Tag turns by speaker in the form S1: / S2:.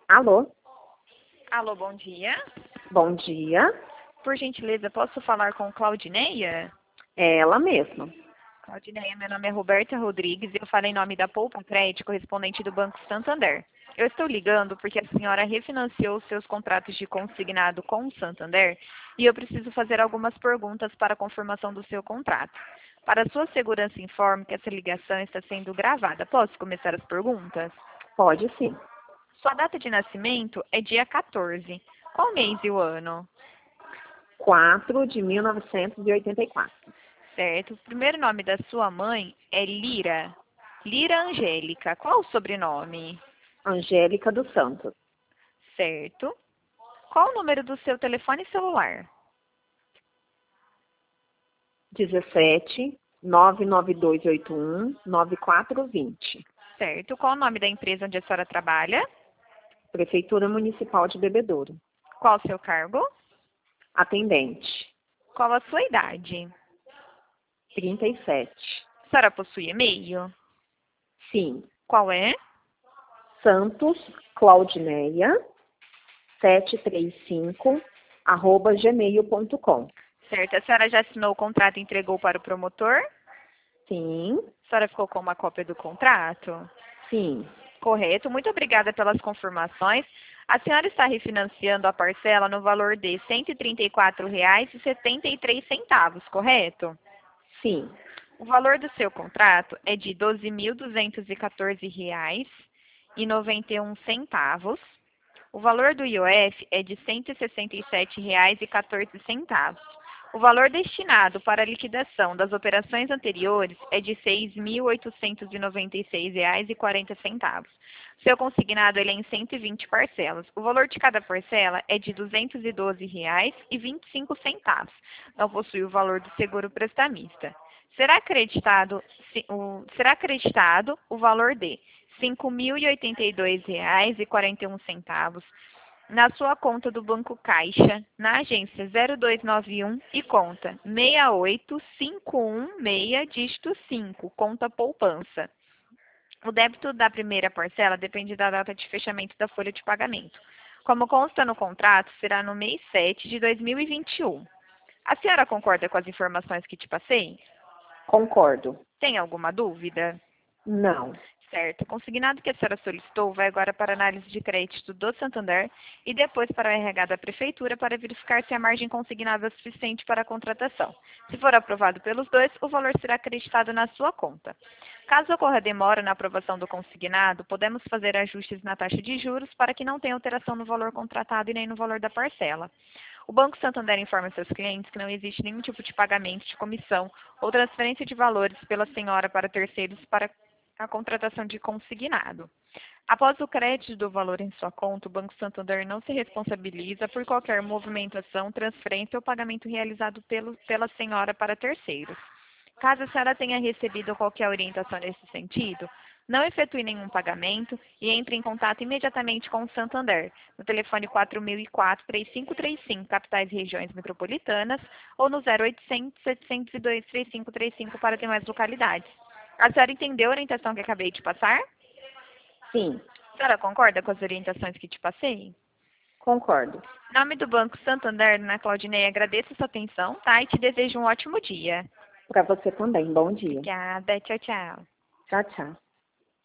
S1: Alô,
S2: Alô, bom dia.
S1: bom dia.
S2: Por gentileza, posso falar com Claudineia?
S1: É ela mesma.
S2: Claudineia, meu nome é Roberta Rodrigues e eu falo em nome da Poupa Crédito, correspondente do Banco Santander. Eu estou ligando porque a senhora refinanciou seus contratos de consignado com o Santander e eu preciso fazer algumas perguntas para a confirmação do seu contrato. Para sua segurança, informe que essa ligação está sendo gravada. Posso começar as perguntas?
S1: Pode sim.
S2: Sua data de nascimento é dia 14. Qual mês e o ano?
S1: 4 de 1984.
S2: Certo. O primeiro nome da sua mãe é Lira. Lira Angélica. Qual o sobrenome?
S1: Angélica dos Santos.
S2: Certo. Qual o número do seu telefone celular?
S1: 17 99281 9420.
S2: Certo. Qual o nome da empresa onde a senhora trabalha?
S1: Prefeitura Municipal de Bebedouro.
S2: Qual o seu cargo?
S1: Atendente.
S2: Qual a sua idade?
S1: 37.
S2: A senhora possui e-mail?
S1: Sim.
S2: Qual é?
S1: Santos Claudineia 735 @gmail.com.
S2: Certo. A senhora já assinou o contrato e entregou para o promotor?
S1: Sim.
S2: A senhora ficou com uma cópia do contrato?
S1: Sim.
S2: Correto. Muito obrigada pelas confirmações. A senhora está refinanciando a parcela no valor de R$ 134,73, correto?
S1: Sim.
S2: O valor do seu contrato é de R$ 12.214,91. O valor do IOF é de R$ 167,14. O valor destinado para a liquidação das operações anteriores é de R$ 6.896,40. Seu consignado ele é em 120 parcelas. O valor de cada parcela é de R$ 212,25. Não possui o valor do seguro prestamista. Será acreditado o valor de R$ 5.082,41 na sua conta do Banco Caixa, na agência 0291 e conta 68516, dígito 5, conta poupança. O débito da primeira parcela depende da data de fechamento da folha de pagamento. Como consta no contrato, será no mês 7 de 2021. A senhora concorda com as informações que te passei?
S1: Concordo.
S2: Tem alguma dúvida?
S1: Não.
S2: Certo. O consignado que a senhora solicitou vai agora para a análise de crédito do Santander e depois para o RH da Prefeitura para verificar se a margem consignada é suficiente para a contratação. Se for aprovado pelos dois, o valor será acreditado na sua conta. Caso ocorra demora na aprovação do consignado, podemos fazer ajustes na taxa de juros para que não tenha alteração no valor contratado e nem no valor da parcela. O Banco Santander informa seus clientes que não existe nenhum tipo de pagamento de comissão ou transferência de valores pela senhora para terceiros para a contratação de consignado. Após o crédito do valor em sua conta, o Banco Santander não se responsabiliza por qualquer movimentação, transferência ou pagamento realizado pela senhora para terceiros. Caso a senhora tenha recebido qualquer orientação nesse sentido, não efetue nenhum pagamento e entre em contato imediatamente com o Santander, no telefone 4004-3535, capitais e regiões metropolitanas, ou no 0800-702-3535 para demais localidades. A senhora entendeu a orientação que acabei de passar?
S1: Sim.
S2: A senhora concorda com as orientações que te passei?
S1: Concordo.
S2: Em nome do Banco Santander, Dona Claudineia, agradeço a sua atenção, tá? E te desejo um ótimo dia.
S1: Para você também. Bom dia.
S2: Obrigada. Tchau, tchau.
S1: Tchau, tchau.